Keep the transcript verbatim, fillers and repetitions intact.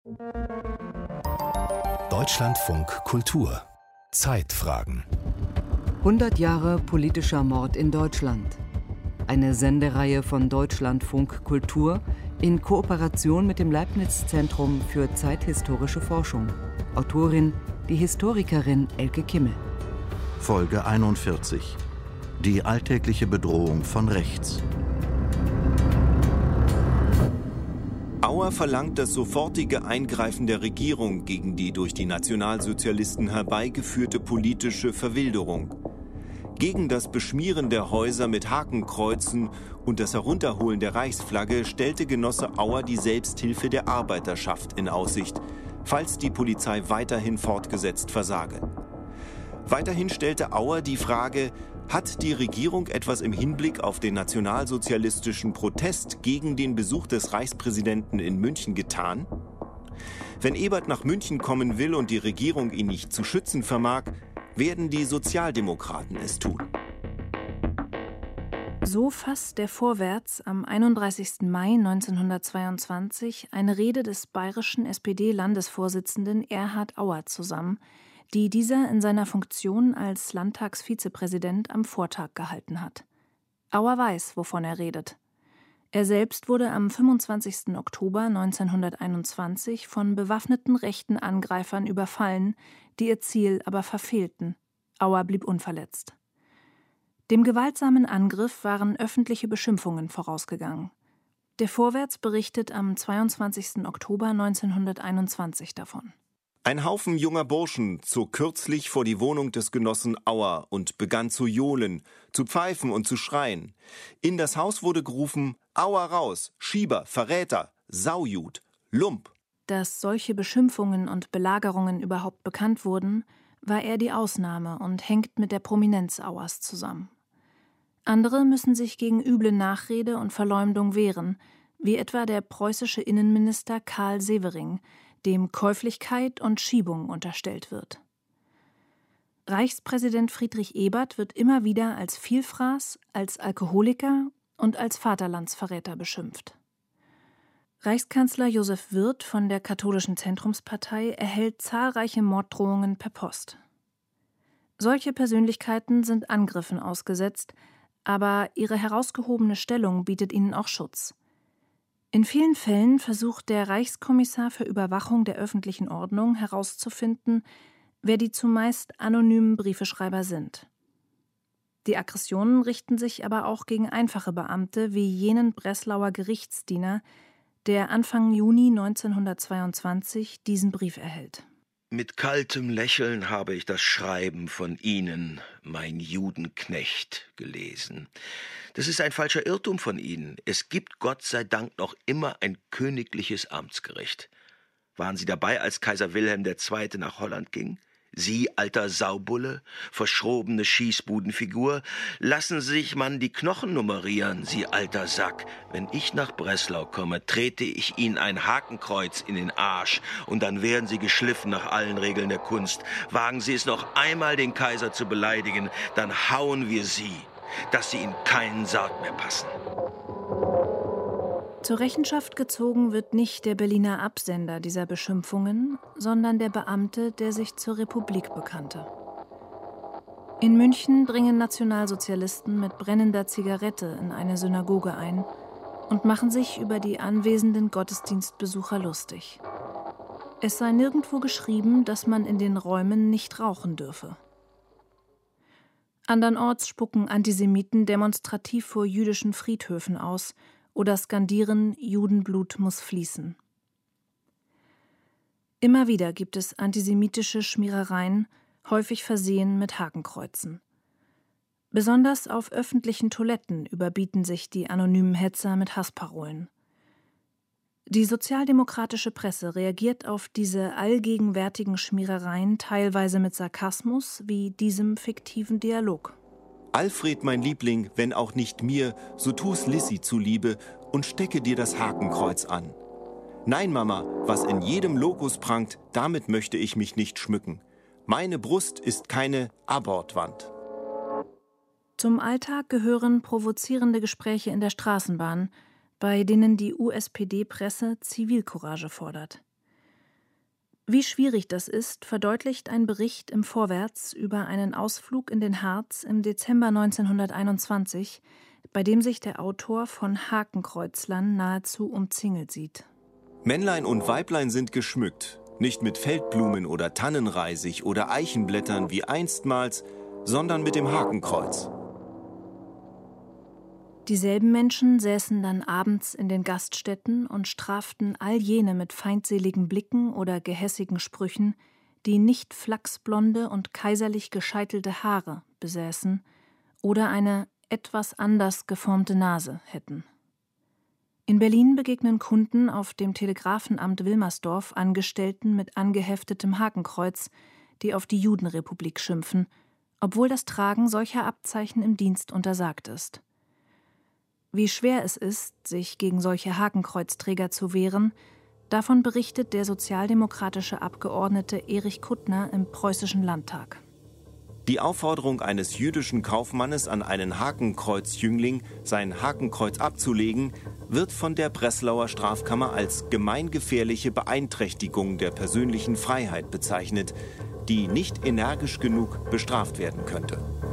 Deutschlandfunk Kultur Zeitfragen. hundert Jahre politischer Mord in Deutschland. Eine Sendereihe von Deutschlandfunk Kultur in Kooperation mit dem Leibniz-Zentrum für zeithistorische Forschung. Autorin die Historikerin Elke Kimmel. Folge einundvierzig. Die alltägliche Bedrohung von rechts. Auer verlangt das sofortige Eingreifen der Regierung gegen die durch die Nationalsozialisten herbeigeführte politische Verwilderung. Gegen das Beschmieren der Häuser mit Hakenkreuzen und das Herunterholen der Reichsflagge stellte Genosse Auer die Selbsthilfe der Arbeiterschaft in Aussicht, falls die Polizei weiterhin fortgesetzt versage. Weiterhin stellte Auer die Frage: Hat die Regierung etwas im Hinblick auf den nationalsozialistischen Protest gegen den Besuch des Reichspräsidenten in München getan? Wenn Ebert nach München kommen will und die Regierung ihn nicht zu schützen vermag, werden die Sozialdemokraten es tun. So fasst der Vorwärts am einunddreißigsten Mai neunzehnhundertzweiundzwanzig eine Rede des bayerischen S P D-Landesvorsitzenden Erhard Auer zusammen, die dieser in seiner Funktion als Landtagsvizepräsident am Vortag gehalten hat. Auer weiß, wovon er redet. Er selbst wurde am fünfundzwanzigsten Oktober neunzehnhunderteinundzwanzig von bewaffneten rechten Angreifern überfallen, die ihr Ziel aber verfehlten. Auer blieb unverletzt. Dem gewaltsamen Angriff waren öffentliche Beschimpfungen vorausgegangen. Der Vorwärts berichtet am zweiundzwanzigsten Oktober neunzehnhunderteinundzwanzig davon. Ein Haufen junger Burschen zog kürzlich vor die Wohnung des Genossen Auer und begann zu johlen, zu pfeifen und zu schreien. In das Haus wurde gerufen: Auer raus, Schieber, Verräter, Saujud, Lump. Dass solche Beschimpfungen und Belagerungen überhaupt bekannt wurden, war eher die Ausnahme und hängt mit der Prominenz Auers zusammen. Andere müssen sich gegen üble Nachrede und Verleumdung wehren, wie etwa der preußische Innenminister Karl Severing, dem Käuflichkeit und Schiebung unterstellt wird. Reichspräsident Friedrich Ebert wird immer wieder als Vielfraß, als Alkoholiker und als Vaterlandsverräter beschimpft. Reichskanzler Josef Wirth von der Katholischen Zentrumspartei erhält zahlreiche Morddrohungen per Post. Solche Persönlichkeiten sind Angriffen ausgesetzt, aber ihre herausgehobene Stellung bietet ihnen auch Schutz. In vielen Fällen versucht der Reichskommissar für Überwachung der öffentlichen Ordnung herauszufinden, wer die zumeist anonymen Briefeschreiber sind. Die Aggressionen richten sich aber auch gegen einfache Beamte wie jenen Breslauer Gerichtsdiener, der Anfang Juni neunzehnhundertzweiundzwanzig diesen Brief erhält. Mit kaltem Lächeln habe ich das Schreiben von Ihnen, mein Judenknecht, gelesen. Das ist ein falscher Irrtum von Ihnen. Es gibt Gott sei Dank noch immer ein königliches Amtsgericht. Waren Sie dabei, als Kaiser Wilhelm der Zweite nach Holland ging? Sie, alter Saubulle, verschrobene Schießbudenfigur, lassen sich man die Knochen nummerieren, Sie alter Sack. Wenn ich nach Breslau komme, trete ich Ihnen ein Hakenkreuz in den Arsch und dann werden Sie geschliffen nach allen Regeln der Kunst. Wagen Sie es noch einmal, den Kaiser zu beleidigen, dann hauen wir Sie, dass Sie in keinen Sarg mehr passen. Zur Rechenschaft gezogen wird nicht der Berliner Absender dieser Beschimpfungen, sondern der Beamte, der sich zur Republik bekannte. In München dringen Nationalsozialisten mit brennender Zigarette in eine Synagoge ein und machen sich über die anwesenden Gottesdienstbesucher lustig. Es sei nirgendwo geschrieben, dass man in den Räumen nicht rauchen dürfe. Andernorts spucken Antisemiten demonstrativ vor jüdischen Friedhöfen aus oder skandieren: Judenblut muss fließen. Immer wieder gibt es antisemitische Schmierereien, häufig versehen mit Hakenkreuzen. Besonders auf öffentlichen Toiletten überbieten sich die anonymen Hetzer mit Hassparolen. Die sozialdemokratische Presse reagiert auf diese allgegenwärtigen Schmierereien teilweise mit Sarkasmus, wie diesem fiktiven Dialog. Alfred, mein Liebling, wenn auch nicht mir, so tu's Lissy zuliebe und stecke dir das Hakenkreuz an. Nein, Mama, was in jedem Lokus prangt, damit möchte ich mich nicht schmücken. Meine Brust ist keine Abortwand. Zum Alltag gehören provozierende Gespräche in der Straßenbahn, bei denen die U S P D-Presse Zivilcourage fordert. Wie schwierig das ist, verdeutlicht ein Bericht im Vorwärts über einen Ausflug in den Harz im Dezember neunzehnhunderteinundzwanzig, bei dem sich der Autor von Hakenkreuzlern nahezu umzingelt sieht. Männlein und Weiblein sind geschmückt, nicht mit Feldblumen oder Tannenreisig oder Eichenblättern wie einstmals, sondern mit dem Hakenkreuz. Dieselben Menschen säßen dann abends in den Gaststätten und straften all jene mit feindseligen Blicken oder gehässigen Sprüchen, die nicht flachsblonde und kaiserlich gescheitelte Haare besäßen oder eine etwas anders geformte Nase hätten. In Berlin begegnen Kunden auf dem Telegrafenamt Wilmersdorf Angestellten mit angeheftetem Hakenkreuz, die auf die Judenrepublik schimpfen, obwohl das Tragen solcher Abzeichen im Dienst untersagt ist. Wie schwer es ist, sich gegen solche Hakenkreuzträger zu wehren, davon berichtet der sozialdemokratische Abgeordnete Erich Kuttner im Preußischen Landtag. Die Aufforderung eines jüdischen Kaufmannes an einen Hakenkreuzjüngling, sein Hakenkreuz abzulegen, wird von der Breslauer Strafkammer als gemeingefährliche Beeinträchtigung der persönlichen Freiheit bezeichnet, die nicht energisch genug bestraft werden könnte.